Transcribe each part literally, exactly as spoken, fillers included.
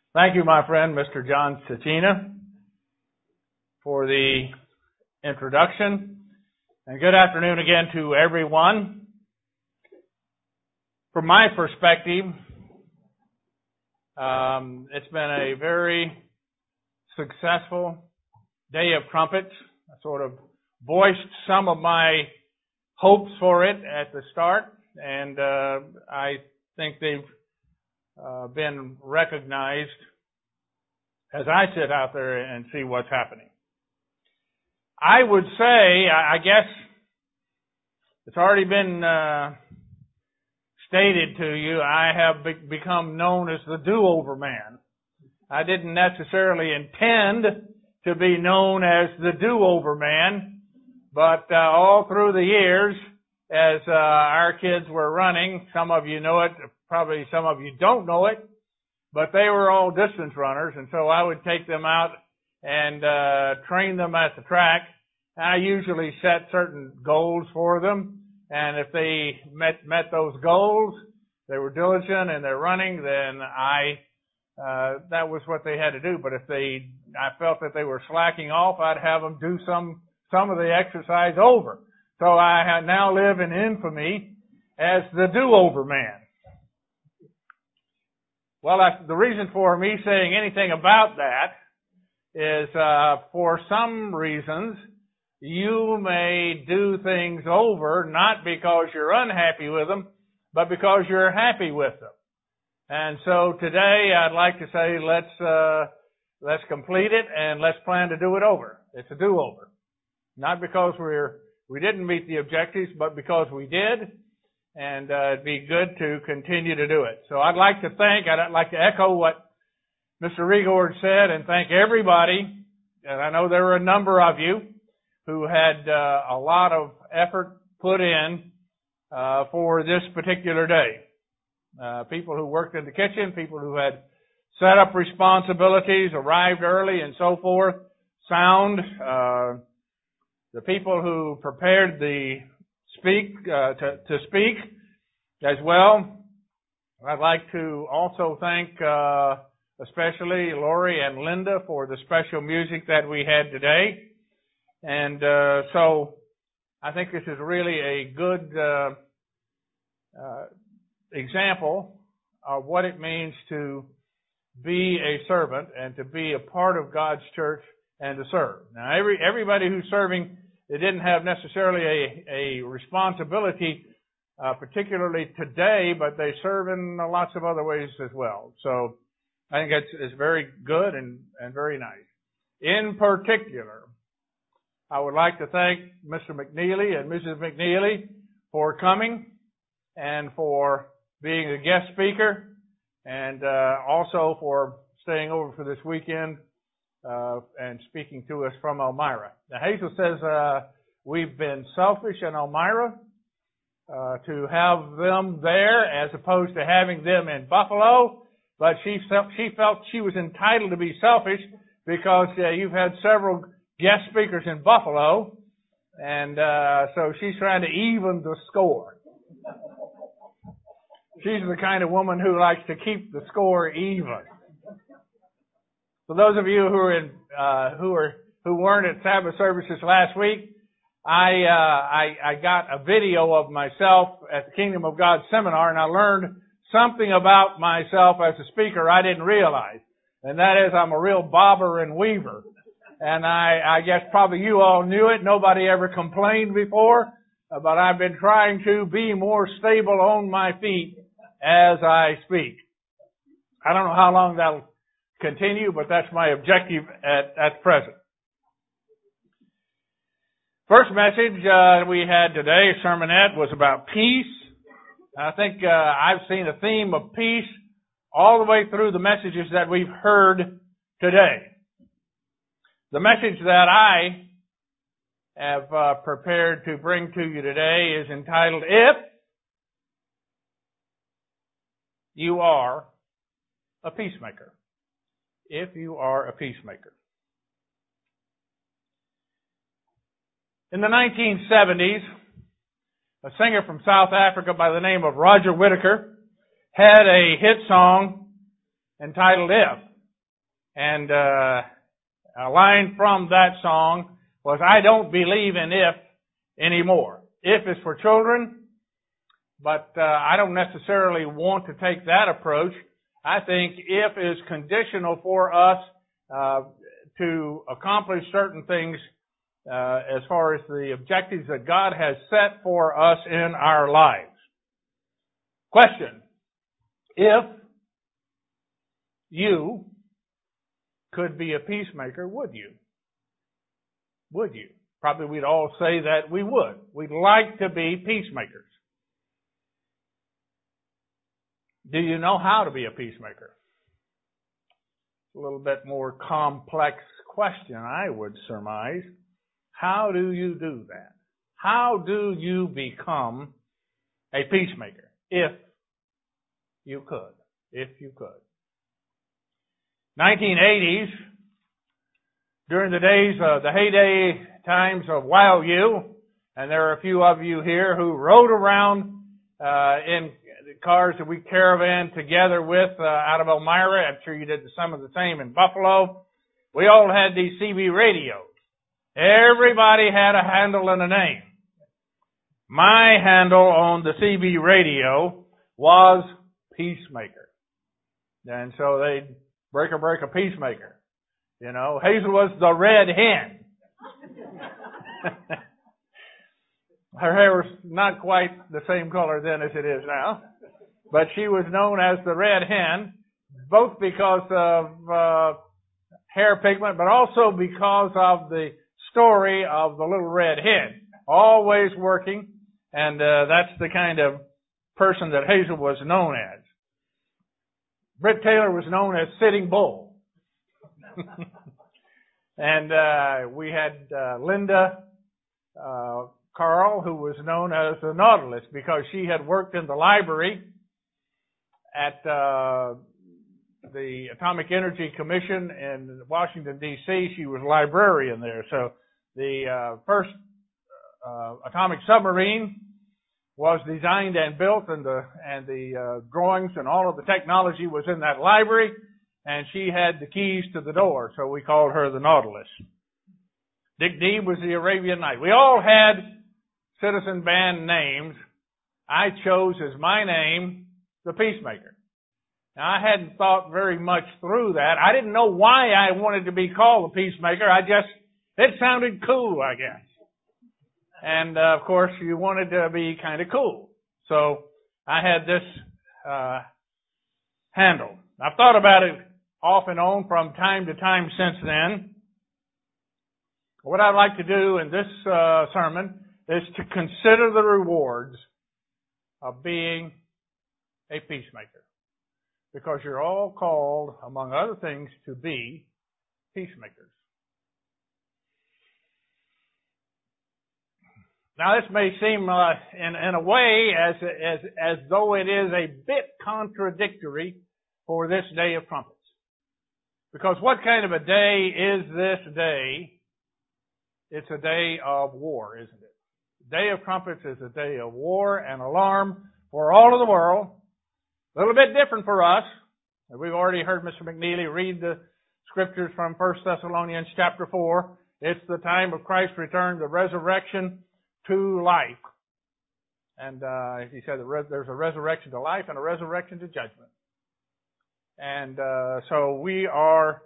Thank you, my friend, Mister John Cecina, for the introduction. And good afternoon again to everyone. From my perspective, um, it's been a very successful day of trumpets. I sort of voiced some of my hopes for it at the start, and uh, I think they've uh, been recognized as I sit out there and see what's happening. I would say, I guess, it's already been uh, stated to you, I have be- become known as the do-over man. I didn't necessarily intend to be known as the do-over man, but uh, all through the years, as uh, our kids were running, some of you know it, probably some of you don't know it, but they were all distance runners, and so I would take them out and uh, train them at the track. I usually set certain goals for them, and if they met met those goals, they were diligent in their running, then I uh, that was what they had to do. But if they, I felt that they were slacking off, I'd have them do some some of the exercise over. So I now live in infamy as the do-over man. Well, I, the reason for me saying anything about that is uh, for some reasons you may do things over not because you're unhappy with them, but because you're happy with them. And so today I'd like to say let's uh, let's complete it and let's plan to do it over. It's a do-over, not because we're we didn't meet the objectives, but because we did. And uh, it'd be good to continue to do it. So I'd like to thank, I'd like to echo what Mister Rigord said and thank everybody. And I know there were a number of you who had uh, a lot of effort put in uh, for this particular day. Uh, people who worked in the kitchen, people who had set up responsibilities, arrived early and so forth, sound, uh, the people who prepared the speak uh, to, to speak as well. I'd like to also thank uh, especially Lori and Linda for the special music that we had today. And uh, so I think this is really a good uh, uh, example of what it means to be a servant and to be a part of God's church and to serve. Now, every everybody who's serving, they didn't have necessarily a, a responsibility, uh, particularly today, but they serve in lots of other ways as well. So I think it's, it's very good and, and very nice. In particular, I would like to thank Mister McNeely and Missus McNeely for coming and for being a guest speaker and uh, also for staying over for this weekend Uh, and speaking to us from Elmira. Now, Hazel says uh, we've been selfish in Elmira uh, to have them there as opposed to having them in Buffalo, but she felt she felt she was entitled to be selfish because uh, you've had several guest speakers in Buffalo, and uh, so she's trying to even the score. She's the kind of woman who likes to keep the score even. For those of you who are in, uh, who are who weren't at Sabbath services last week, I, uh, I I got a video of myself at the Kingdom of God seminar, and I learned something about myself as a speaker I didn't realize, and that is I'm a real bobber and weaver. And I, I guess probably you all knew it. Nobody ever complained before, but I've been trying to be more stable on my feet as I speak. I don't know how long that'll continue, but that's my objective at, at present. First message uh, we had today, sermonette, was about peace. I think uh, I've seen a theme of peace all the way through the messages that we've heard today. The message that I have uh, prepared to bring to you today is entitled, If You Are a Peacemaker. If you are a peacemaker. In the nineteen seventies, a singer from South Africa by the name of Roger Whittaker had a hit song entitled If. And uh, a line from that song was, I don't believe in if anymore. If is for children, but uh, I don't necessarily want to take that approach. I think if is conditional for us uh, to accomplish certain things uh, as far as the objectives that God has set for us in our lives. Question: if you could be a peacemaker, would you? Would you? Probably we'd all say that we would. We'd like to be peacemakers. Do you know how to be a peacemaker? A little bit more complex question, I would surmise. How do you do that? How do you become a peacemaker? If you could. If you could. nineteen eighties, during the days, uh, the heyday times of Wild U, and there are a few of you here who rode around uh, in cars that we caravan together with uh, out of Elmira. I'm sure you did some of the same in Buffalo. We all had these C B radios. Everybody had a handle and a name. My handle on the C B radio was Peacemaker. And so they'd break a break a peacemaker. You know, Hazel was the red hen. Her hair was not quite the same color then as it is now. But she was known as the red hen, both because of uh, hair pigment, but also because of the story of the little red hen. Always working, and uh, that's the kind of person that Hazel was known as. Britt Taylor was known as Sitting Bull. And uh, we had uh, Linda uh, Carl, who was known as the Nautilus, because she had worked in the library at uh, the Atomic Energy Commission in Washington, D C She was librarian there. So the uh, first uh, atomic submarine was designed and built, and the and the uh, drawings and all of the technology was in that library, and she had the keys to the door, so we called her the Nautilus. Dick Dee was the Arabian Night. We all had citizen band names. I chose as my name the Peacemaker. Now, I hadn't thought very much through that. I didn't know why I wanted to be called the Peacemaker. I just, it sounded cool, I guess. And, uh, of course, you wanted to be kind of cool. So I had this uh handle. I've thought about it off and on from time to time since then. What I'd like to do in this uh, sermon is to consider the rewards of being a peacemaker. Because you're all called, among other things, to be peacemakers. Now, this may seem, uh, in, in a way, as, as, as though it is a bit contradictory for this Day of Trumpets. Because what kind of a day is this day? It's a day of war, isn't it? The Day of Trumpets is a day of war and alarm for all of the world. A little bit different for us. We've already heard Mister McNeely read the scriptures from First Thessalonians chapter four. It's the time of Christ's return, the resurrection to life. And uh, he said that there's a resurrection to life and a resurrection to judgment. And uh, so we are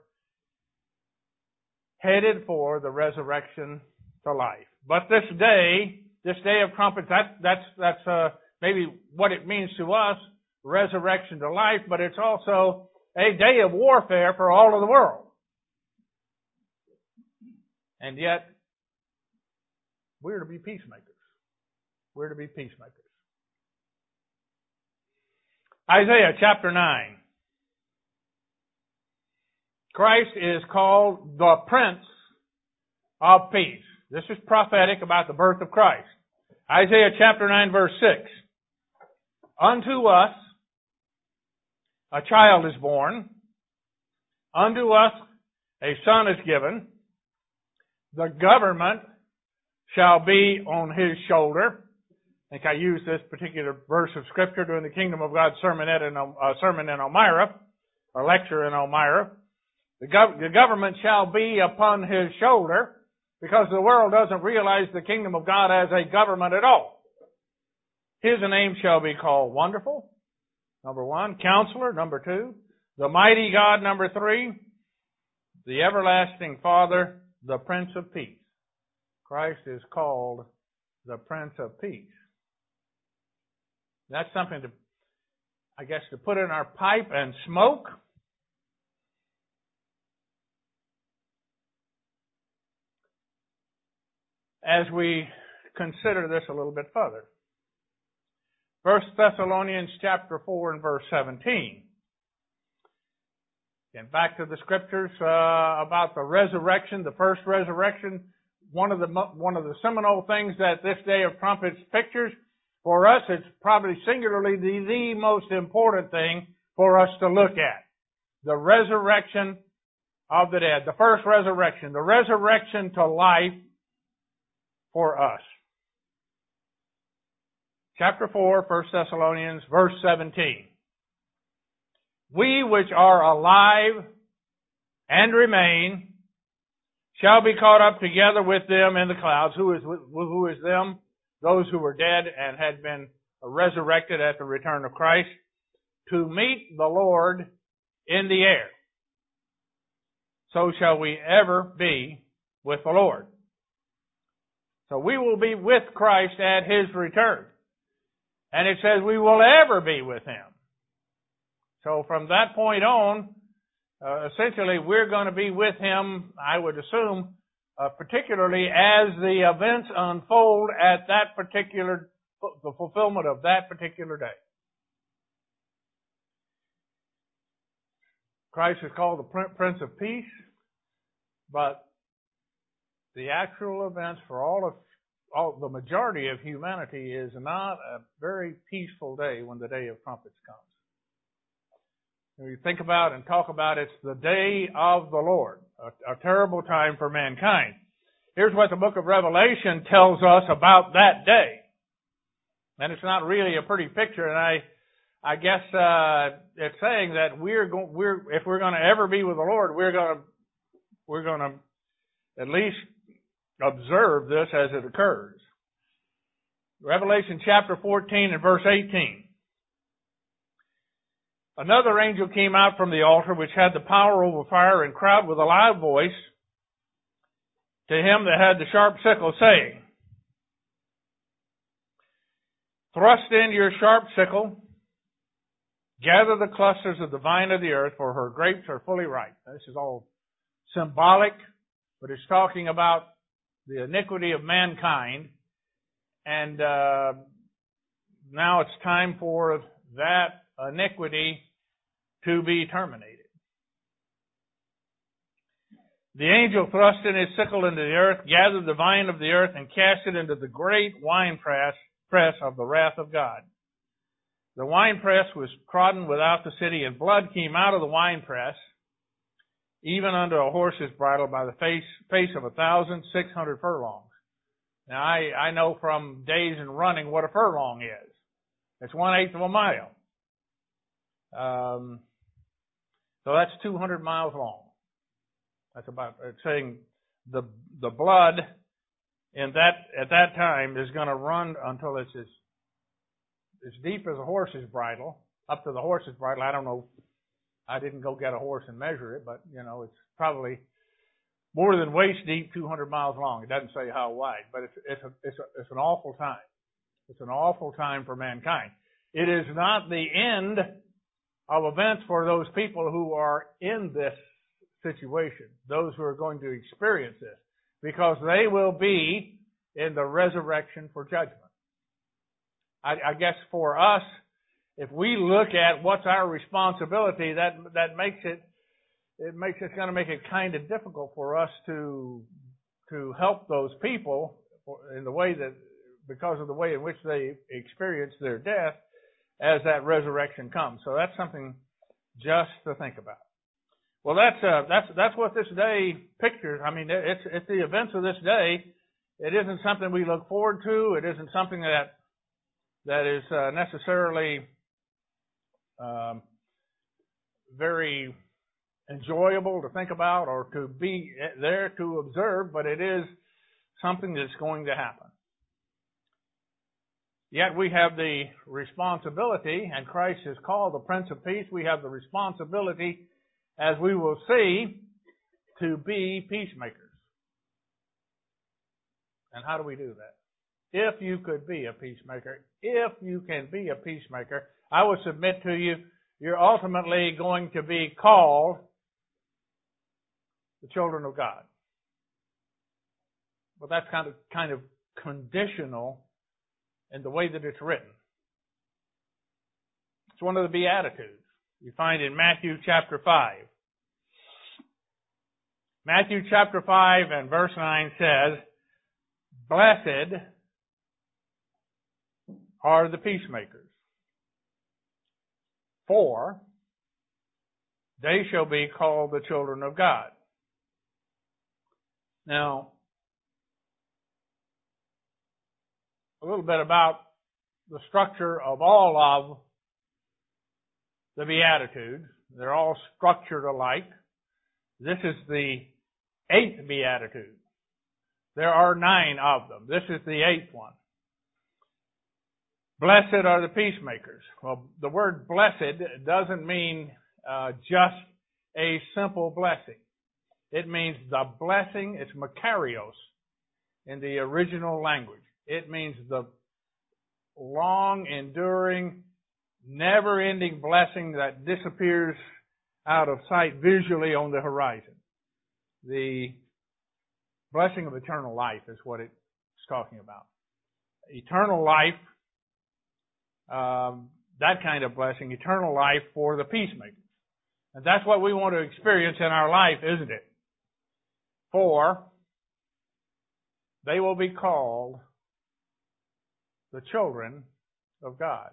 headed for the resurrection to life. But this day, this Day of Trumpets, that, that's, that's uh, maybe what it means to us, resurrection to life, but it's also a day of warfare for all of the world. And yet, we're to be peacemakers. We're to be peacemakers. Isaiah chapter nine. Christ is called the Prince of Peace. This is prophetic about the birth of Christ. Isaiah chapter nine verse six. Unto us a child is born. Unto us a son is given. The government shall be on his shoulder. I think I used this particular verse of Scripture during the Kingdom of God sermonette in, uh, sermon in Elmira, or lecture in Elmira. The, gov- the government shall be upon his shoulder, because the world doesn't realize the kingdom of God as a government at all. His name shall be called Wonderful, number one. Counselor, number two. The Mighty God, number three. The Everlasting Father, the Prince of Peace. Christ is called the Prince of Peace. That's something to, I guess, to put in our pipe and smoke. As we consider this a little bit further. First Thessalonians chapter four and verse seventeen. And back to the scriptures uh, about the resurrection, the first resurrection. One of the one of the seminal things that this day of trumpets pictures for us, it's probably singularly the, the most important thing for us to look at. The resurrection of the dead. The first resurrection. The resurrection to life for us. Chapter four, First Thessalonians, verse seventeen. We which are alive and remain shall be caught up together with them in the clouds. Who is, who is them? Those who were dead and had been resurrected at the return of Christ, to meet the Lord in the air. So shall we ever be with the Lord. So we will be with Christ at His return. And it says we will ever be with Him. So from that point on, uh, essentially we're going to be with Him, I would assume, uh, particularly as the events unfold at that particular, the fulfillment of that particular day. Christ is called the Prince of Peace, but the actual events for all of all, the majority of humanity is not a very peaceful day when the day of trumpets comes. When you think about and talk about it's the day of the Lord, a, a terrible time for mankind. Here's what the book of Revelation tells us about that day. And it's not really a pretty picture, and I I guess uh, it's saying that we're going we're if we're going to ever be with the Lord, we're going to we're going to at least observe this as it occurs. Revelation chapter fourteen and verse eighteen. Another angel came out from the altar which had the power over fire and cried with a loud voice to him that had the sharp sickle, saying, Thrust in your sharp sickle, gather the clusters of the vine of the earth, for her grapes are fully ripe. This is all symbolic, but it's talking about the iniquity of mankind. And uh, now it's time for that iniquity to be terminated. The angel thrust in his sickle into the earth, gathered the vine of the earth, and cast it into the great winepress press of the wrath of God. The winepress was trodden without the city, and blood came out of the winepress, even unto a horse's bridle by the face, face of a thousand six hundred furlongs. Now, I, I know from days in running what a furlong is. It's one-eighth of a mile. Um, so that's two hundred miles long. That's about, it's saying the the blood in that at that time is going to run until it's as, as deep as a horse's bridle, up to the horse's bridle. I don't know. I didn't go get a horse and measure it, but, you know, it's probably more than waist deep, two hundred miles long. It doesn't say how wide, but it's it's a, it's, a, it's an awful time. It's an awful time for mankind. It is not the end of events for those people who are in this situation, those who are going to experience this, because they will be in the resurrection for judgment. I, I guess for us, if we look at what's our responsibility, that that makes it it makes it's going to make it kind of difficult for us to to help those people in the way that because of the way in which they experience their death as that resurrection comes. So that's something just to think about. Well, that's uh, that's that's what this day pictures. I mean, it's it's the events of this day. It isn't something we look forward to. It isn't something that that is uh, necessarily um, very enjoyable to think about or to be there to observe, but it is something that's going to happen. Yet we have the responsibility, and Christ is called the Prince of Peace, we have the responsibility, as we will see, to be peacemakers. And how do we do that? If you could be a peacemaker, if you can be a peacemaker, I will submit to you, you're ultimately going to be called the children of God. But that's kind of kind of conditional in the way that it's written. It's one of the Beatitudes you find in Matthew chapter five. Matthew chapter five and verse nine says, "Blessed are the peacemakers, for they shall be called the children of God." Now, a little bit about the structure of all of the Beatitudes. They're all structured alike. This is the eighth Beatitude. There are nine of them. This is the eighth one. Blessed are the peacemakers. Well, the word blessed doesn't mean uh, just a simple blessing. It means the blessing, it's makarios in the original language. It means the long, enduring, never-ending blessing that disappears out of sight visually on the horizon. The blessing of eternal life is what it's talking about. Eternal life, um, that kind of blessing, eternal life for the peacemakers. And that's what we want to experience in our life, isn't it? For they will be called the children of God.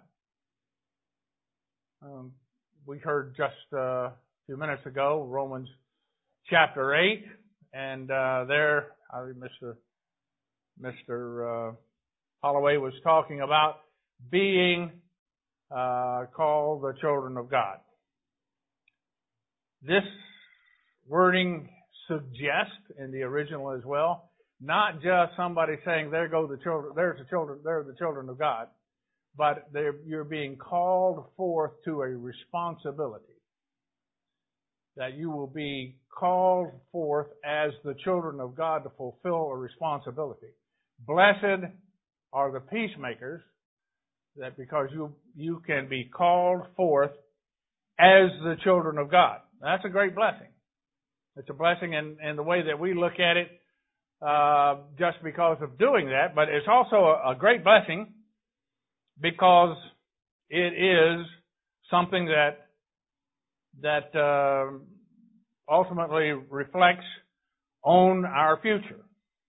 Um, we heard just uh, a few minutes ago Romans chapter eight, and uh, there, I Mister Mister Uh, Holloway was talking about being uh, called the children of God. This wording suggests in the original as well, not just somebody saying, "There go the children. There's the children. They're the children of God," but you're being called forth to a responsibility. That you will be called forth as the children of God to fulfill a responsibility. Blessed are the peacemakers, that because you you can be called forth as the children of God. That's a great blessing. It's a blessing in, in the way that we look at it. Uh, just because of doing that, but it's also a, a great blessing because it is something that that uh, ultimately reflects on our future.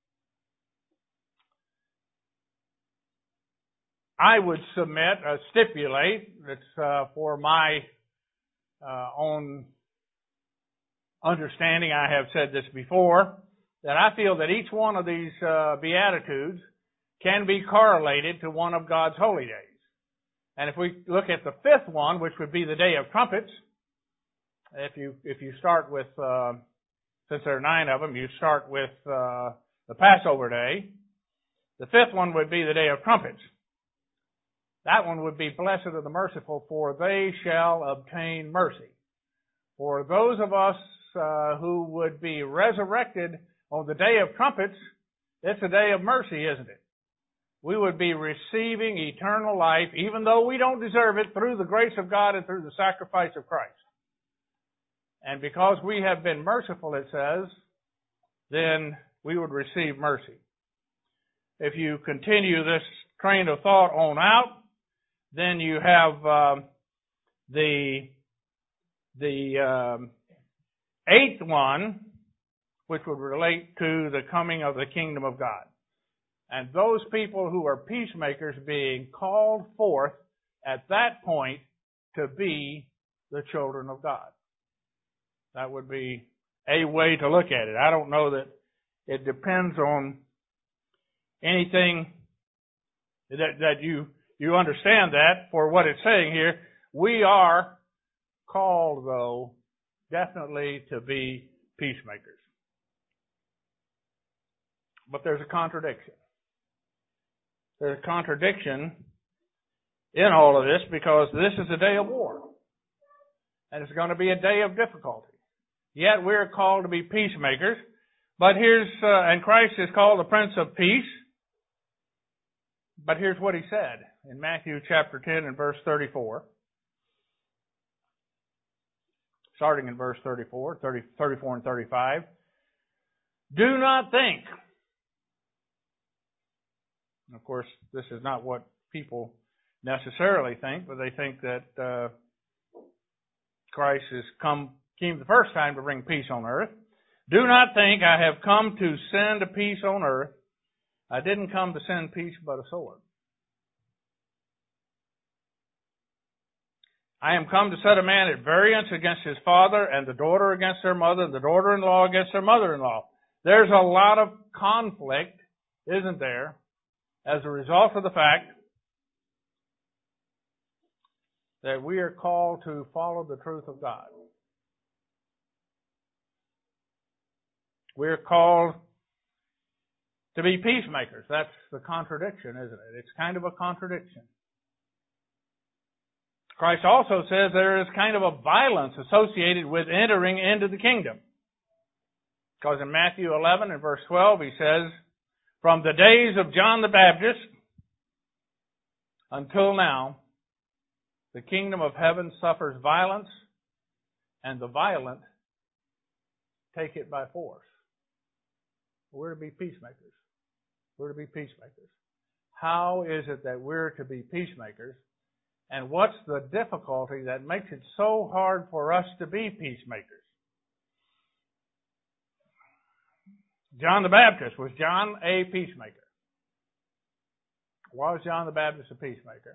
I would submit, uh, stipulate, it's uh, for my uh, own understanding, I have said this before, that I feel that each one of these uh, Beatitudes can be correlated to one of God's holy days. And if we look at the fifth one, which would be the Day of Trumpets, if you if you start with, uh, since there are nine of them, you start with uh, the Passover Day. The fifth one would be the Day of Trumpets. That one would be blessed are the merciful, for they shall obtain mercy. For those of us uh, who would be resurrected on the Day of Trumpets, it's a day of mercy, isn't it? We would be receiving eternal life, even though we don't deserve it, through the grace of God and through the sacrifice of Christ. And because we have been merciful, it says, then we would receive mercy. If you continue this train of thought on out, then you have uh, the the um, eighth one, which would relate to the coming of the kingdom of God. And those people who are peacemakers being called forth at that point to be the children of God. That would be a way to look at it. I don't know that it depends on anything that, that you, you understand that for what it's saying here. We are called, though, definitely to be peacemakers. But there's a contradiction. There's a contradiction in all of this because this is a day of war. And it's going to be a day of difficulty. Yet we're called to be peacemakers. But here's, uh, and Christ is called the Prince of Peace. But here's what he said in Matthew chapter ten and verse thirty-four. Starting in verse thirty-four, thirty, thirty-four and thirty-five. Do not think. Of course, this is not what people necessarily think, but they think that uh, Christ has come, came the first time to bring peace on earth. Do not think I have come to send peace on earth. I didn't come to send peace but a sword. I am come to set a man at variance against his father, and the daughter against her mother, and the daughter-in-law against her mother-in-law. There's a lot of conflict, isn't there, as a result of the fact that we are called to follow the truth of God. We're called to be peacemakers. That's the contradiction, isn't it? It's kind of a contradiction. Christ also says there is kind of a violence associated with entering into the kingdom. Because in Matthew eleven and verse twelve, he says, from the days of John the Baptist until now, the kingdom of heaven suffers violence, and the violent take it by force. We're to be peacemakers. We're to be peacemakers. How is it that we're to be peacemakers? And what's the difficulty that makes it so hard for us to be peacemakers? John the Baptist, was John a peacemaker? Was John the Baptist a peacemaker?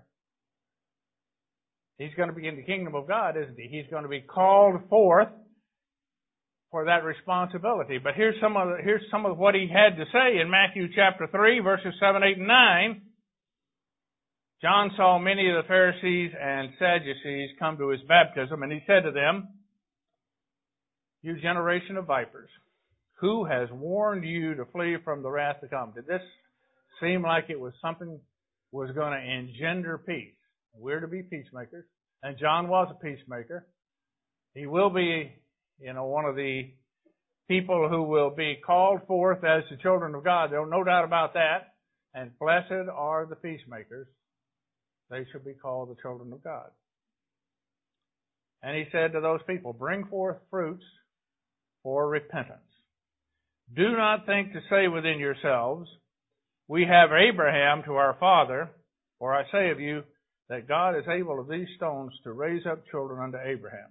He's going to be in the kingdom of God, isn't he? He's going to be called forth for that responsibility. But here's some of the, here's some of what he had to say in Matthew chapter three, verses seven, eight, and nine. John saw many of the Pharisees and Sadducees come to his baptism, and he said to them, you generation of vipers, who has warned you to flee from the wrath to come? Did this seem like it was something was going to engender peace? We're to be peacemakers. And John was a peacemaker. He will be, you know, one of the people who will be called forth as the children of God. There's no doubt about that. And blessed are the peacemakers. They shall be called the children of God. And he said to those people, bring forth fruits for repentance. Do not think to say within yourselves, we have Abraham to our father, for I say of you that God is able of these stones to raise up children unto Abraham.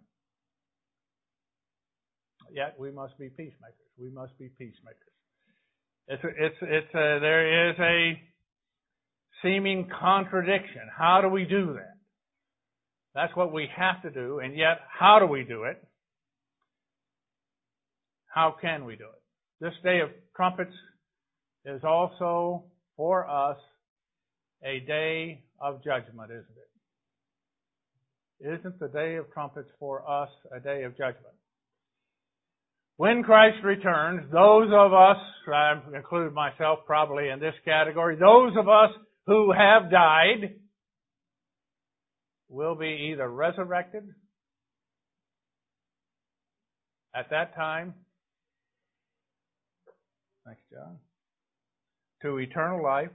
Yet we must be peacemakers. We must be peacemakers. It's a, it's it's a, there is a seeming contradiction. How do we do that? That's what we have to do, and yet how do we do it? How can we do it? This day of trumpets is also for us a day of judgment, isn't it? Isn't the day of trumpets for us a day of judgment? When Christ returns, those of us, I include myself probably in this category, those of us who have died will be either resurrected at that time, thanks John, to eternal life,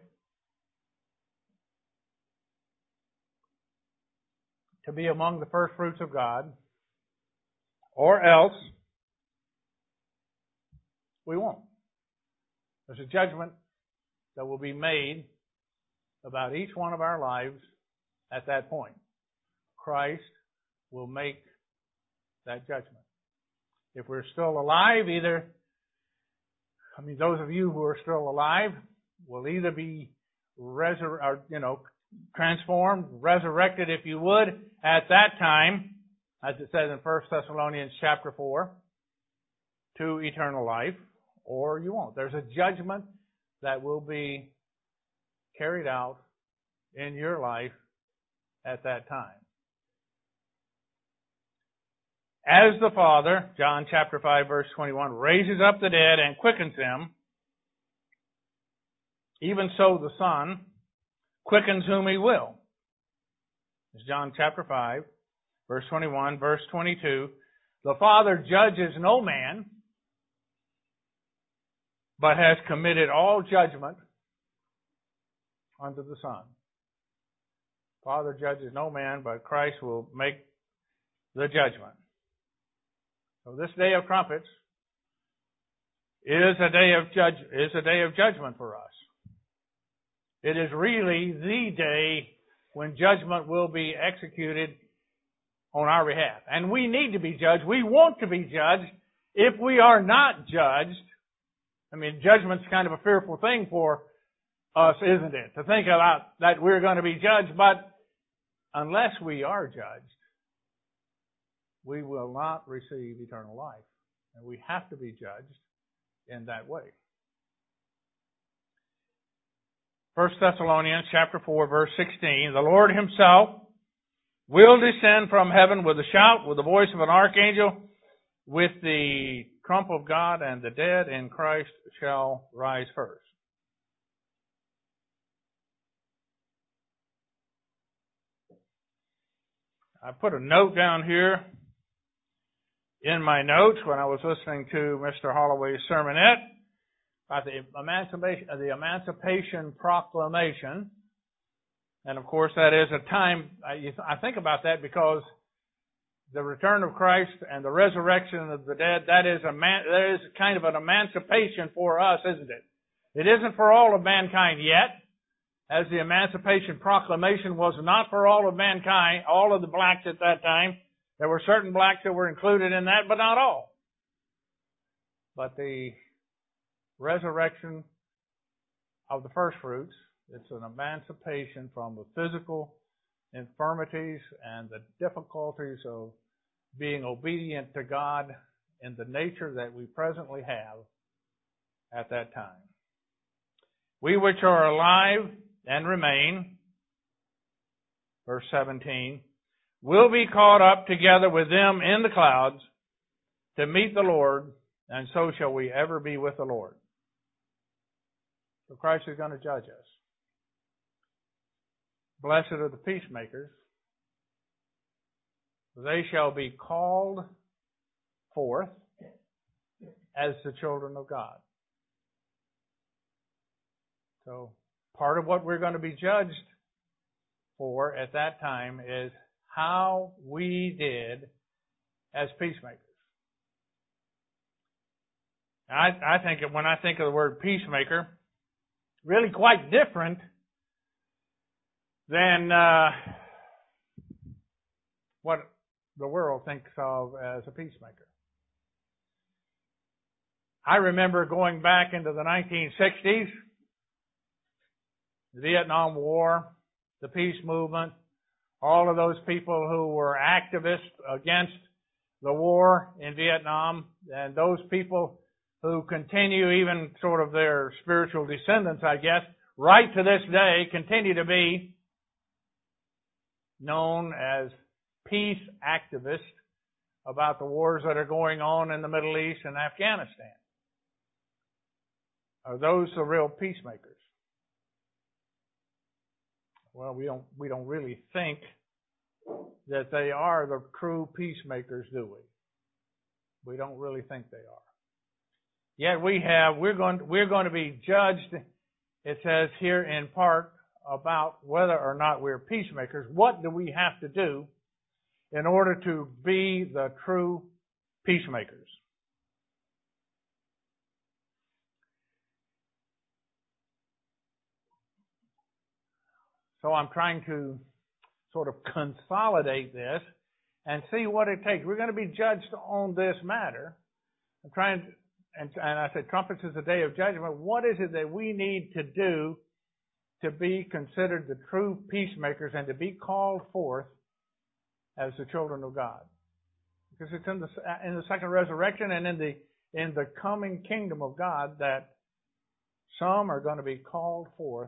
to be among the first fruits of God, or else we won't. There's a judgment that will be made about each one of our lives at that point. Christ will make that judgment. If we're still alive, either, I mean, those of you who are still alive will either be resur- or, you know, transformed, resurrected, if you would, at that time, as it says in First Thessalonians chapter four, to eternal life, or you won't. There's a judgment that will be carried out in your life at that time. As the Father, John chapter five, verse twenty-one, raises up the dead and quickens them, even so the Son quickens whom He will. It's John chapter five, verse twenty-one, verse twenty-two. The Father judges no man, but has committed all judgment unto the Son. Father judges no man, but Christ will make the judgment. So this day of trumpets is a day of judge is a day of judgment for us. It is really the day when judgment will be executed on our behalf. And we need to be judged. We want to be judged. If we are not judged, I mean, judgment's kind of a fearful thing for us, isn't it? To think about that we're going to be judged, but unless we are judged, we will not receive eternal life. And we have to be judged in that way. First Thessalonians chapter four, verse sixteen, the Lord Himself will descend from heaven with a shout, with the voice of an archangel, with the trump of God, and the dead in Christ shall rise first. I put a note down here in my notes when I was listening to Mister Holloway's sermonette about the Emancipation, the Emancipation Proclamation. And of course, that is a time, I think about that because the return of Christ and the resurrection of the dead, that is a man, that is kind of an emancipation for us, isn't it? It isn't for all of mankind yet, as the Emancipation Proclamation was not for all of mankind, all of the blacks at that time. There were certain blacks that were included in that, but not all. But the resurrection of the first fruits, it's an emancipation from the physical infirmities and the difficulties of being obedient to God in the nature that we presently have at that time. We which are alive and remain, verse seventeen, will be caught up together with them in the clouds to meet the Lord, and so shall we ever be with the Lord. So Christ is going to judge us. Blessed are the peacemakers, for they shall be called forth as the children of God. So part of what we're going to be judged for at that time is how we did as peacemakers. I, I think when I think of the word peacemaker, really quite different than uh, what the world thinks of as a peacemaker. I remember going back into the nineteen sixties, the Vietnam War, the peace movement, all of those people who were activists against the war in Vietnam, and those people who continue, even sort of their spiritual descendants, I guess, right to this day, continue to be known as peace activists about the wars that are going on in the Middle East and Afghanistan. Are those the real peacemakers? Well, we don't we don't really think that they are the true peacemakers, do we? We don't really think they are. Yet we have we're going we're going to be judged, it says here in part, about whether or not we're peacemakers. What do we have to do in order to be the true peacemakers? So I'm trying to sort of consolidate this and see what it takes. We're going to be judged on this matter. I'm trying to, and, and I said trumpets is a day of judgment. What is it that we need to do to be considered the true peacemakers and to be called forth as the children of God? Because it's in the in the second resurrection and in the in the coming kingdom of God that some are going to be called forth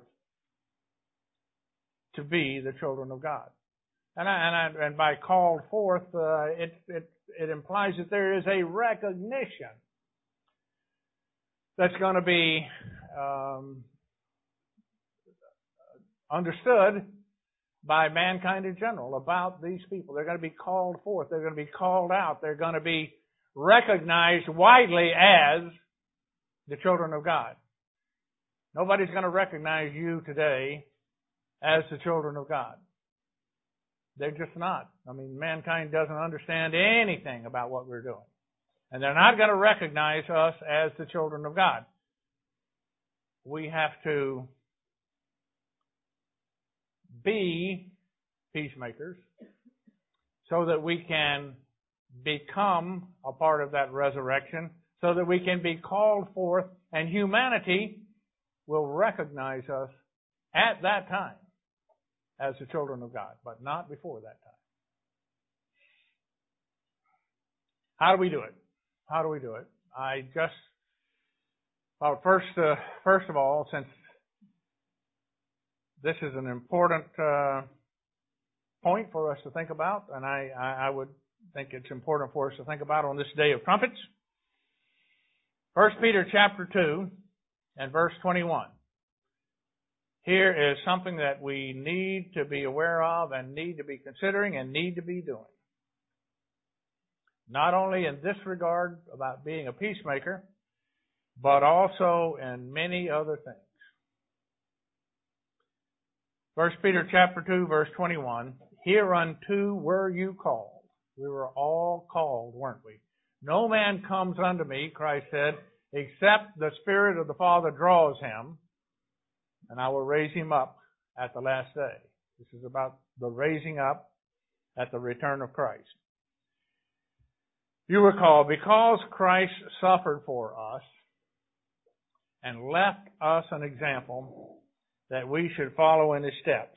to be the children of God. And I, and, I, and by called forth, uh, it, it it implies that there is a recognition that's going to be um, understood by mankind in general about these people. They're going to be called forth. They're going to be called out. They're going to be recognized widely as the children of God. Nobody's going to recognize you today as the children of God. They're just not. I mean, mankind doesn't understand anything about what we're doing. And they're not going to recognize us as the children of God. We have to be peacemakers so that we can become a part of that resurrection, so that we can be called forth, and humanity will recognize us at that time as the children of God, but not before that time. How do we do it? How do we do it? I just, well, first, uh, first of all, since this is an important uh, point for us to think about, and I, I, I would think it's important for us to think about on this day of trumpets. First Peter chapter two and verse twenty-one. Here is something that we need to be aware of and need to be considering and need to be doing. Not only in this regard about being a peacemaker, but also in many other things. First Peter chapter two, verse twenty-one. Hereunto were you called. We were all called, weren't we? No man comes unto me, Christ said, except the Spirit of the Father draws him, and I will raise him up at the last day. This is about the raising up at the return of Christ. You were called because Christ suffered for us and left us an example that we should follow in his steps.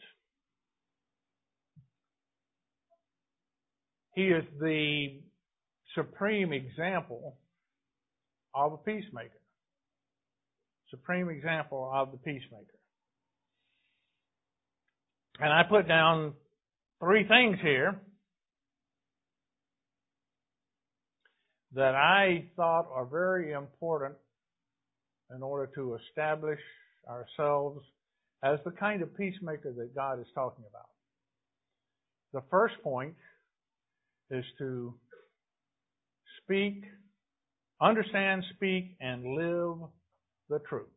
He is the supreme example of a peacemaker. Supreme example of the peacemaker. And I put down three things here that I thought are very important in order to establish ourselves as the kind of peacemaker that God is talking about. The first point is to speak, understand, speak, and live the truth.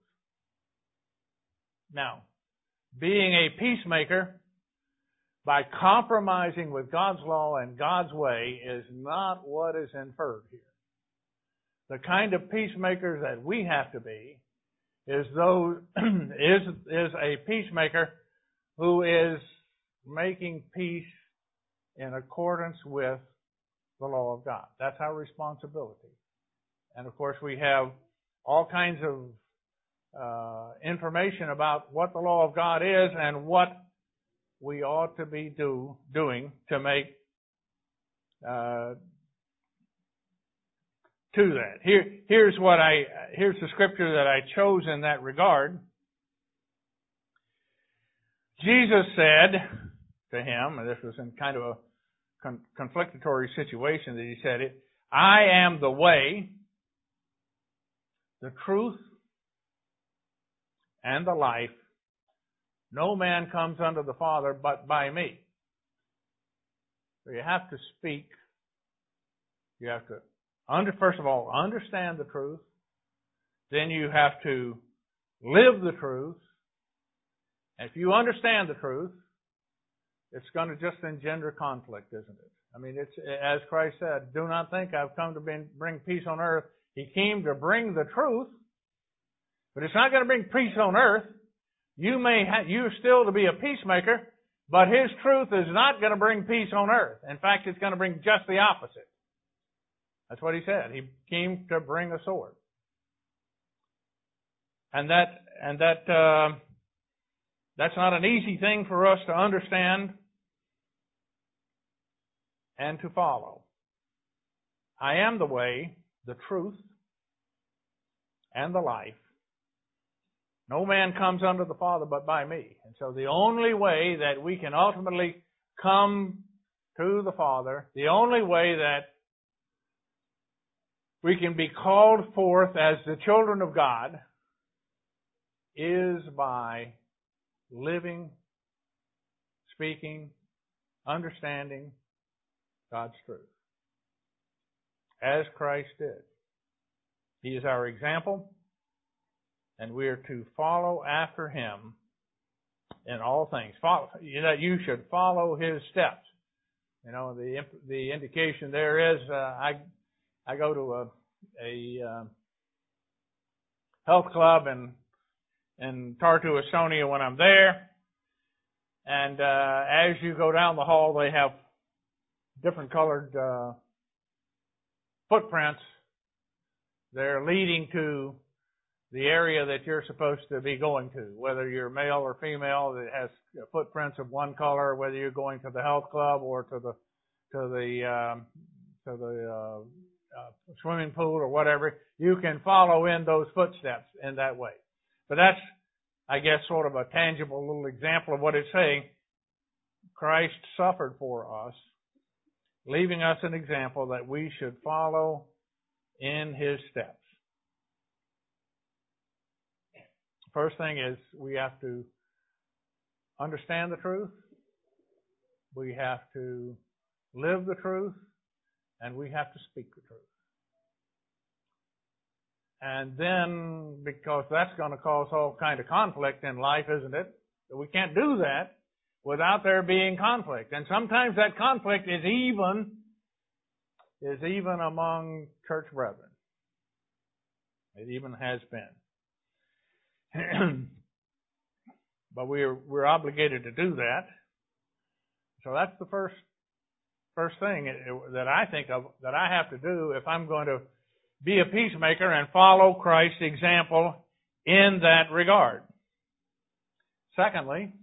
Now, being a peacemaker by compromising with God's law and God's way is not what is inferred here. The kind of peacemakers that we have to be is those is is a peacemaker who is making peace in accordance with the law of God. That's our responsibility. And of course, we have all kinds of uh, information about what the law of God is and what we ought to be do doing to make uh, to that. Here, here's what I here's the scripture that I chose in that regard. Jesus said to him, and this was in kind of a con- conflictory situation that he said it, I am the way, the truth, and the life. No man comes unto the Father but by me. So you have to speak. You have to, under, first of all, understand the truth. Then you have to live the truth. And if you understand the truth, it's going to just engender conflict, isn't it? I mean, it's as Christ said, do not think I've come to bring peace on earth. He came to bring the truth, but it's not going to bring peace on earth. You may ha- you're still to be a peacemaker, but His truth is not going to bring peace on earth. In fact, it's going to bring just the opposite. That's what He said. He came to bring a sword, and that and that uh, that's not an easy thing for us to understand and to follow. I am the way, the truth, and the life. No man comes unto the Father but by me. And so the only way that we can ultimately come to the Father, the only way that we can be called forth as the children of God is by living, speaking, understanding God's truth, as Christ did. He is our example, and we are to follow after Him in all things. Follow, you know, you should follow His steps. You know, the the indication there is, uh, I I go to a a uh, health club in in Tartu, Estonia when I'm there, and uh, as you go down the hall, they have different colored uh, footprints. They're leading to the area that you're supposed to be going to, whether you're male or female. It has footprints of one color, whether you're going to the health club or to the to the um, to the uh, uh, swimming pool or whatever. You can follow in those footsteps in that way. But that's, I guess, sort of a tangible little example of what it's saying. Christ suffered for us, leaving us an example that we should follow in His steps. First thing is we have to understand the truth, we have to live the truth, and we have to speak the truth. And then, because that's going to cause all kind of conflict in life, isn't it? We can't do that without there being conflict. And sometimes that conflict is even is even among church brethren. It even has been. But we're we're obligated to do that. So that's the first first thing that I think of that I have to do if I'm going to be a peacemaker and follow Christ's example in that regard. Secondly,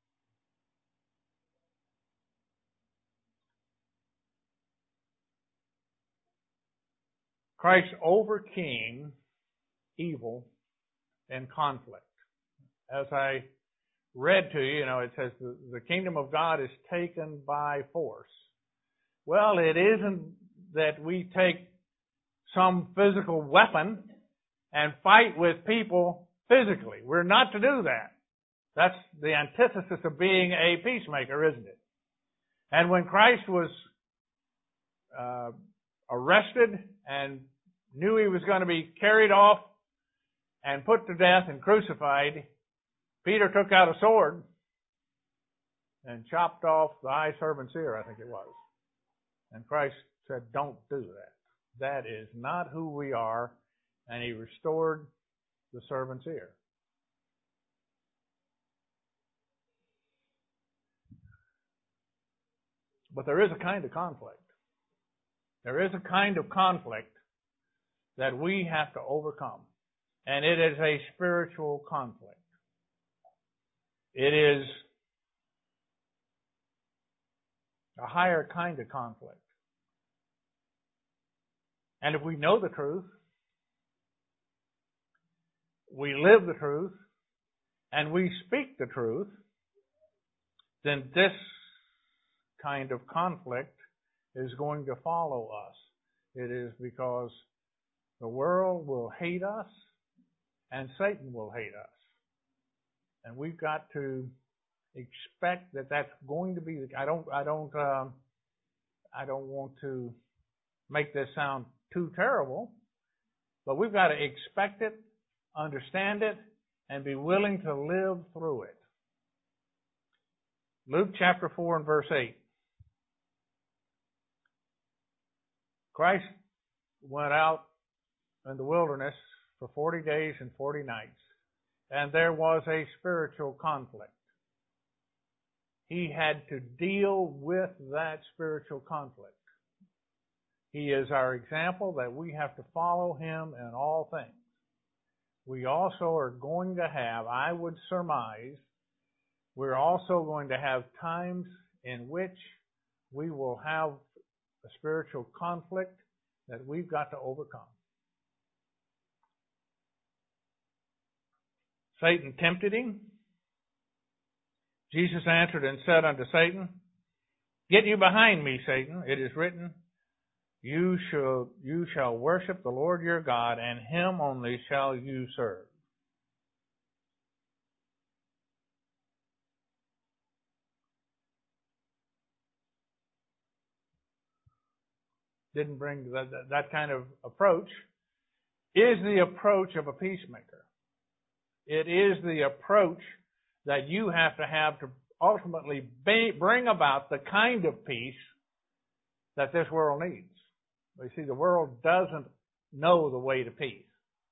Christ overcame evil and conflict. As I read to you, you know, it says the, the kingdom of God is taken by force. Well, it isn't that we take some physical weapon and fight with people physically. We're not to do that. That's the antithesis of being a peacemaker, isn't it? And when Christ was uh, arrested and knew He was going to be carried off and put to death and crucified, Peter took out a sword and chopped off the eye servant's ear, I think it was. And Christ said, don't do that. That is not who we are. And He restored the servant's ear. But there is a kind of conflict. There is a kind of conflict that we have to overcome. And it is a spiritual conflict. It is a higher kind of conflict. And if we know the truth, we live the truth, and we speak the truth, then this kind of conflict is going to follow us. It is because the world will hate us and Satan will hate us. And we've got to expect that that's going to be the, I don't, I don't, um, I don't want to make this sound too terrible, but we've got to expect it, understand it, and be willing to live through it. Luke chapter four and verse eight. Christ went out in the wilderness for forty days and forty nights, and there was a spiritual conflict. He had to deal with that spiritual conflict. He is our example that we have to follow Him in all things. We also are going to have, I would surmise, we're also going to have times in which we will have a spiritual conflict that we've got to overcome. Satan tempted Him. Jesus answered and said unto Satan, Get you behind me, Satan. It is written, You shall, you shall worship the Lord your God, and Him only shall you serve. Didn't bring that, that kind of approach, is the approach of a peacemaker. It is the approach that you have to have to ultimately be, bring about the kind of peace that this world needs. You see, the world doesn't know the way to peace.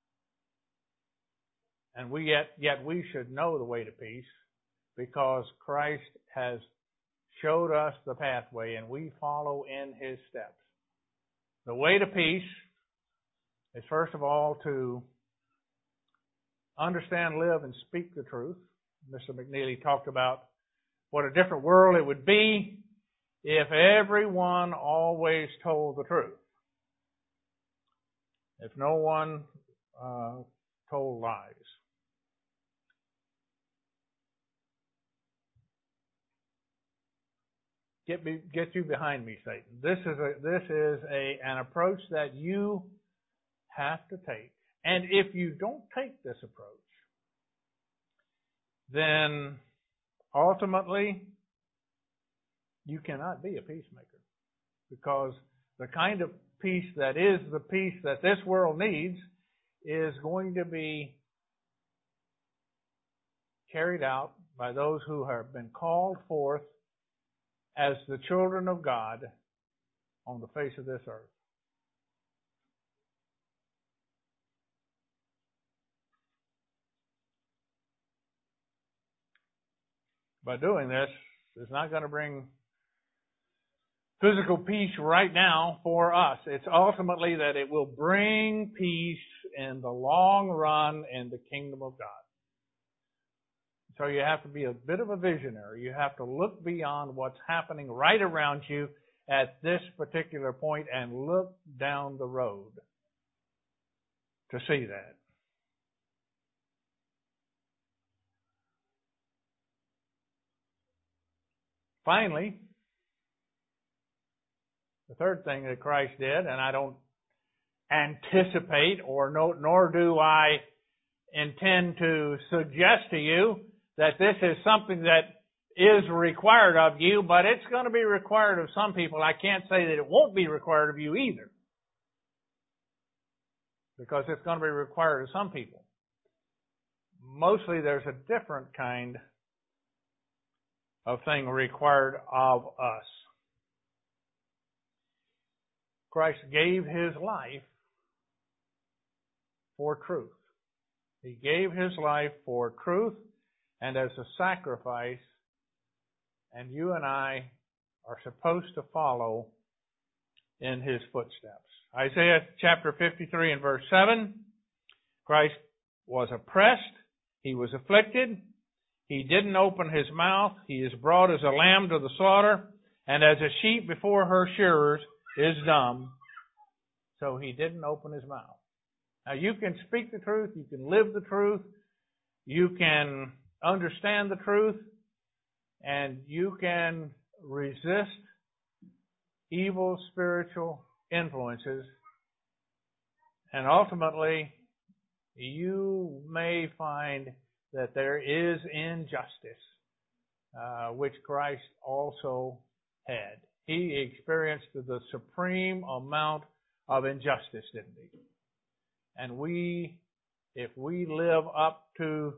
And we yet, yet we should know the way to peace because Christ has showed us the pathway and we follow in His steps. The way to peace is first of all to understand, live, and speak the truth. Mister McNeely talked about what a different world it would be if everyone always told the truth. If no one uh, told lies. Get me, get you behind me, Satan. This is a this is a an approach that you have to take. And if you don't take this approach, then ultimately you cannot be a peacemaker. Because the kind of peace that is the peace that this world needs is going to be carried out by those who have been called forth as the children of God on the face of this earth. By doing this, it's not going to bring physical peace right now for us. It's ultimately that it will bring peace in the long run in the kingdom of God. So you have to be a bit of a visionary. You have to look beyond what's happening right around you at this particular point and look down the road to see that. Finally, the third thing that Christ did, and I don't anticipate or no, nor do I intend to suggest to you that this is something that is required of you, but it's going to be required of some people. I can't say that it won't be required of you either, because it's going to be required of some people. Mostly there's a different kind of thing required of us. Christ gave His life for truth. He gave His life for truth and as a sacrifice, and you and I are supposed to follow in His footsteps. Isaiah chapter fifty-three and verse seven, Christ was oppressed, He was afflicted, He didn't open His mouth, He is brought as a lamb to the slaughter, and as a sheep before her shearers is dumb, so He didn't open His mouth. Now you can speak the truth, you can live the truth, you can understand the truth, and you can resist evil spiritual influences, and ultimately you may find that there is injustice, uh, which Christ also had. He experienced the supreme amount of injustice, didn't He? And we, if we live up to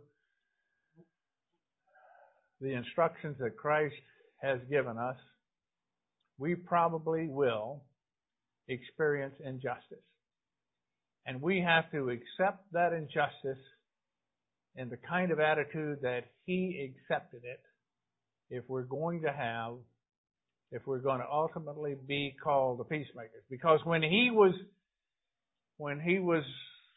the instructions that Christ has given us, we probably will experience injustice. And we have to accept that injustice in the kind of attitude that He accepted it if we're going to have, if we're going to ultimately be called the peacemakers. Because when He was, when He was,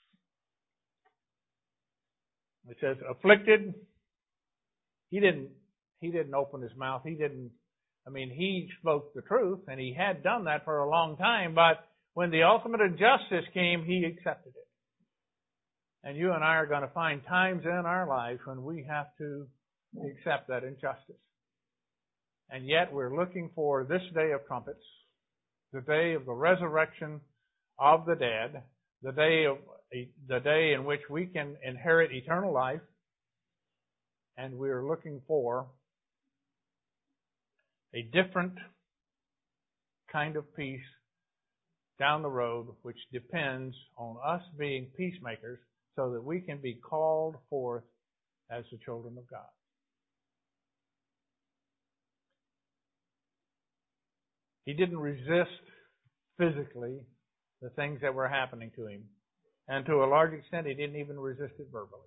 it says, afflicted, He didn't, He didn't open His mouth. He didn't, I mean, He spoke the truth, and He had done that for a long time, but when the ultimate injustice came, He accepted it. And you and I are going to find times in our lives when we have to accept that injustice. And yet we're looking for this day of trumpets, the day of the resurrection of the dead, the day of the day in which we can inherit eternal life, and we're looking for a different kind of peace down the road, which depends on us being peacemakers so that we can be called forth as the children of God. He didn't resist physically the things that were happening to him. And to a large extent, he didn't even resist it verbally.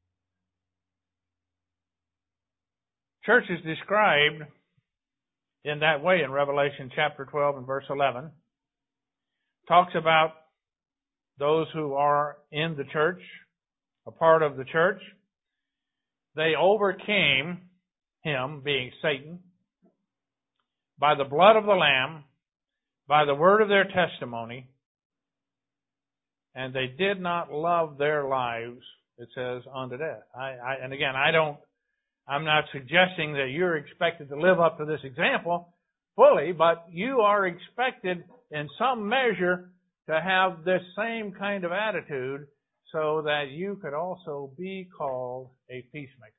Church is described in that way in Revelation chapter twelve and verse eleven. Talks about those who are in the church, a part of the church. They overcame him, being Satan, by the blood of the Lamb, by the word of their testimony, and they did not love their lives, it says, unto death. I, I, and again, I don't, I'm not suggesting that you're expected to live up to this example fully, but you are expected in some measure to have this same kind of attitude so that you could also be called a peacemaker.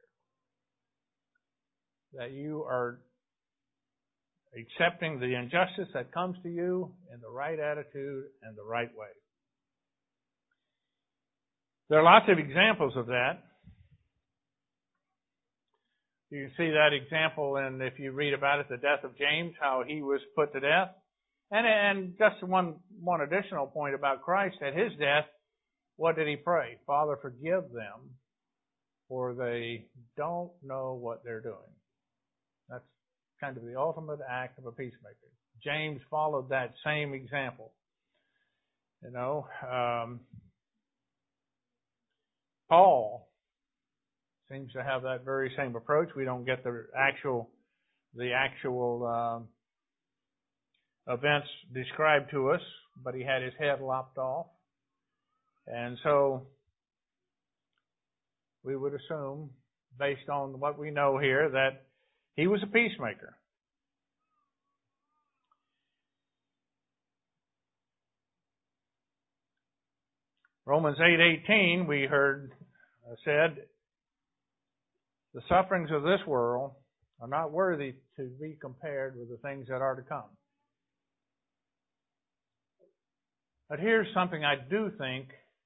That you are accepting the injustice that comes to you in the right attitude and the right way. There are lots of examples of that. You can see that example in, if you read about it, the death of James, how he was put to death. And, and just one, one additional point about Christ, at his death, what did he pray? Father, forgive them, for they don't know what they're doing. That's kind of the ultimate act of a peacemaker. James followed that same example. You know, um, Paul seems to have that very same approach. We don't get the actual, the actual um, events described to us, but he had his head lopped off. And so we would assume, based on what we know here, that he was a peacemaker. Romans eight eighteen, we heard uh, said, the sufferings of this world are not worthy to be compared with the things that are to come. But here's something I do think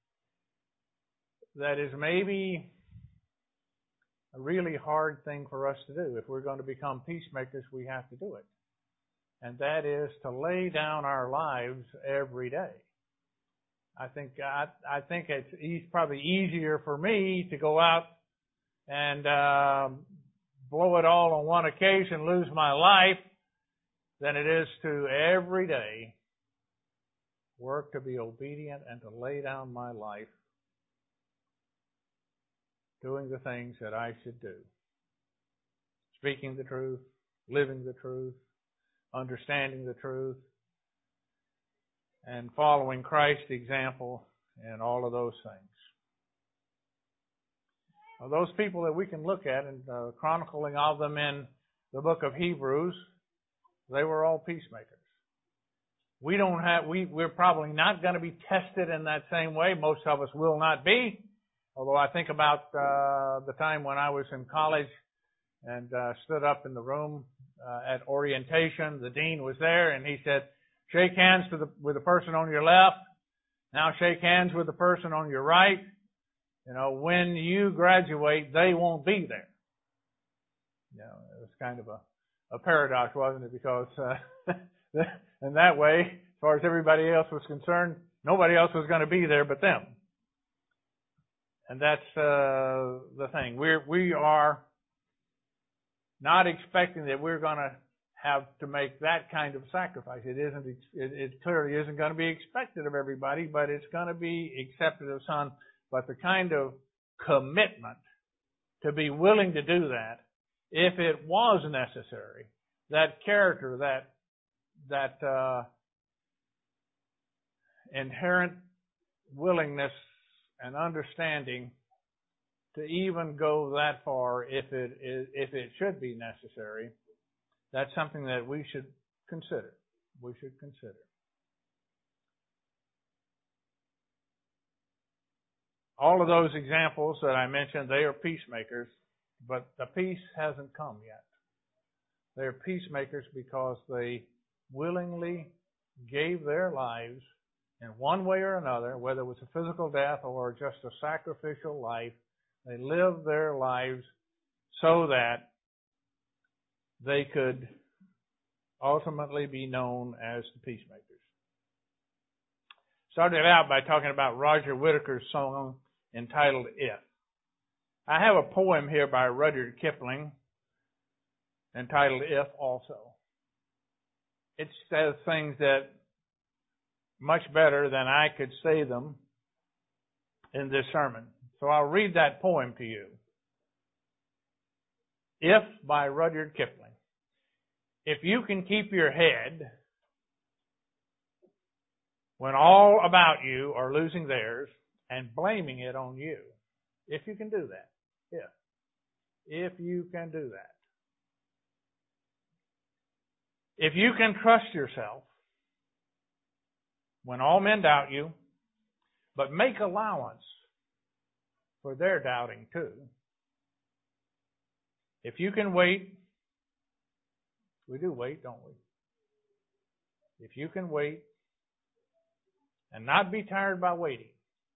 that is maybe a really hard thing for us to do. If we're going to become peacemakers, we have to do it. And that is to lay down our lives every day. I think I, I think it's e- probably easier for me to go out and uh, blow it all on one occasion, lose my life, than it is to every day work to be obedient and to lay down my life doing the things that I should do. Speaking the truth, living the truth, understanding the truth, and following Christ's example in all of those things. Now, those people that we can look at and uh, chronicling of them in the book of Hebrews, they were all peacemakers. We don't have, we, we're probably not going to be tested in that same way. Most of us will not be. Although I think about uh, the time when I was in college and uh, stood up in the room uh, at orientation. The dean was there, and he said, shake hands to the, with the person on your left. Now shake hands with the person on your right. You know, when you graduate, they won't be there. You know, it was kind of a, a paradox, wasn't it? Because uh, in that way, as far as everybody else was concerned, nobody else was going to be there but them. And that's uh, the thing. We're, we are not expecting that we're going to have to make that kind of sacrifice. It isn't. It, it clearly isn't going to be expected of everybody, but it's going to be accepted of some. But the kind of commitment to be willing to do that, if it was necessary, that character, that that uh, inherent willingness and understanding to even go that far if it is, if it should be necessary, that's something that we should consider. we should consider. All of those examples that I mentioned, they are peacemakers, but the peace hasn't come yet. They are peacemakers because they willingly gave their lives in one way or another, whether it was a physical death or just a sacrificial life. They lived their lives so that they could ultimately be known as the peacemakers. Started out by talking about Roger Whittaker's song entitled If. I have a poem here by Rudyard Kipling entitled If also. It says things that much better than I could say them in this sermon. So I'll read that poem to you. If by Rudyard Kipling. If you can keep your head when all about you are losing theirs and blaming it on you, if you can do that, if, if you can do that. If you can trust yourself when all men doubt you, but make allowance for their doubting too. If you can wait, we do wait, don't we? If you can wait and not be tired by waiting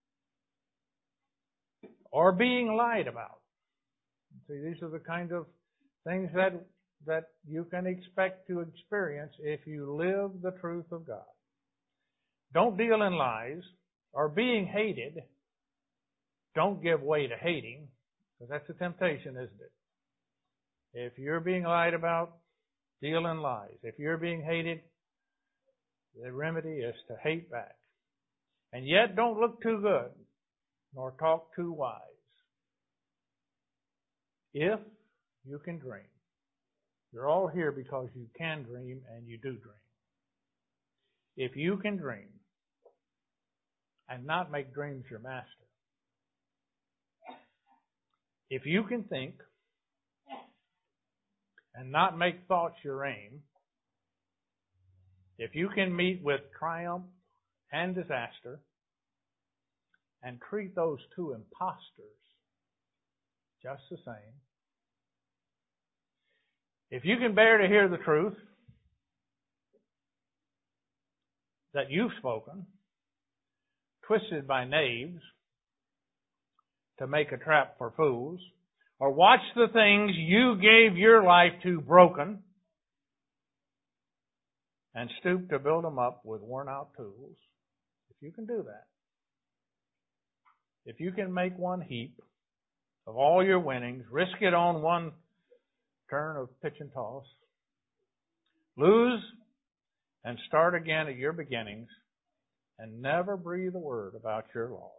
or being lied about. See, these are the kind of things that that you can expect to experience if you live the truth of God. Don't deal in lies or being hated. Don't give way to hating, because that's a temptation, isn't it? If you're being lied about, deal in lies. If you're being hated, the remedy is to hate back. And yet don't look too good, nor talk too wise. If you can dream. You're all here because you can dream and you do dream. If you can dream and not make dreams your master. If you can think and not make thoughts your aim. If you can meet with triumph and disaster and treat those two impostors just the same. If you can bear to hear the truth that you've spoken, twisted by knaves to make a trap for fools, or watch the things you gave your life to broken and stoop to build them up with worn-out tools, if you can do that, if you can make one heap of all your winnings, risk it on one turn of pitch and toss, lose and start again at your beginnings, and never breathe a word about your loss.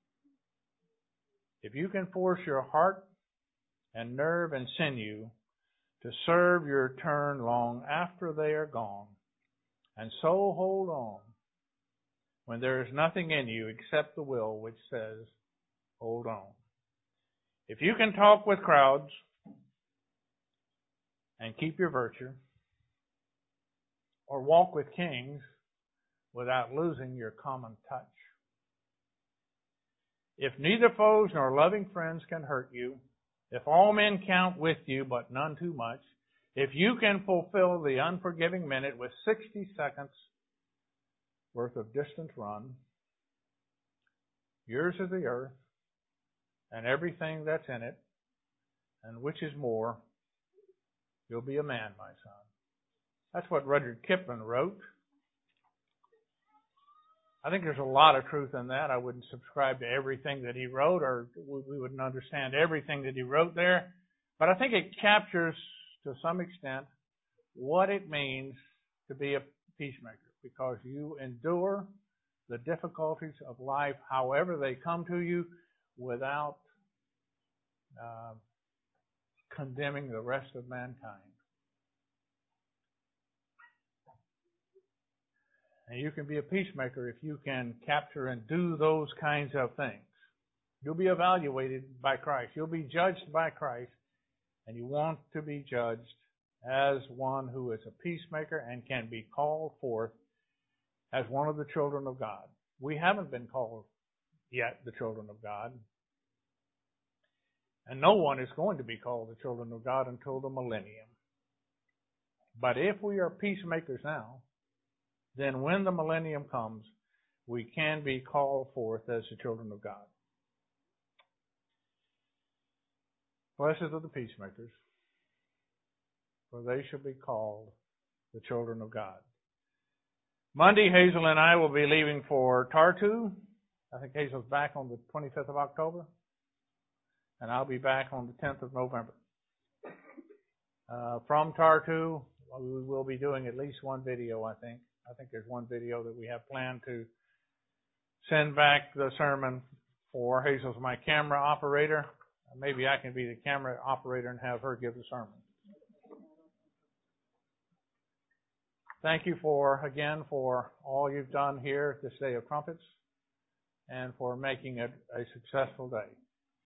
If you can force your heart and nerve and sinew to serve your turn long after they are gone, and so hold on when there is nothing in you except the will which says, hold on. If you can talk with crowds and keep your virtue, or walk with kings without losing your common touch. If neither foes nor loving friends can hurt you, if all men count with you but none too much, if you can fulfill the unforgiving minute with sixty seconds worth of distance run, yours is the earth and everything that's in it, and which is more, you'll be a man, my son. That's what Rudyard Kipling wrote. I think there's a lot of truth in that. I wouldn't subscribe to everything that he wrote, or we wouldn't understand everything that he wrote there. But I think it captures, to some extent, what it means to be a peacemaker, because you endure the difficulties of life, however they come to you, without uh, condemning the rest of mankind. And you can be a peacemaker if you can capture and do those kinds of things. You'll be evaluated by Christ. You'll be judged by Christ, and you want to be judged as one who is a peacemaker and can be called forth as one of the children of God. We haven't been called yet the children of God. And no one is going to be called the children of God until the millennium. But if we are peacemakers now, then when the millennium comes, we can be called forth as the children of God. Blessed are the peacemakers, for they shall be called the children of God. Monday, Hazel and I will be leaving for Tartu. I think Hazel's back on the twenty-fifth of October, and I'll be back on the tenth of November. Uh, from Tartu, we will be doing at least one video, I think. I think there's one video that we have planned to send back the sermon for. Hazel's my camera operator. Maybe I can be the camera operator and have her give the sermon. Thank you for, again, for all you've done here this Day of Trumpets and for making it a successful day.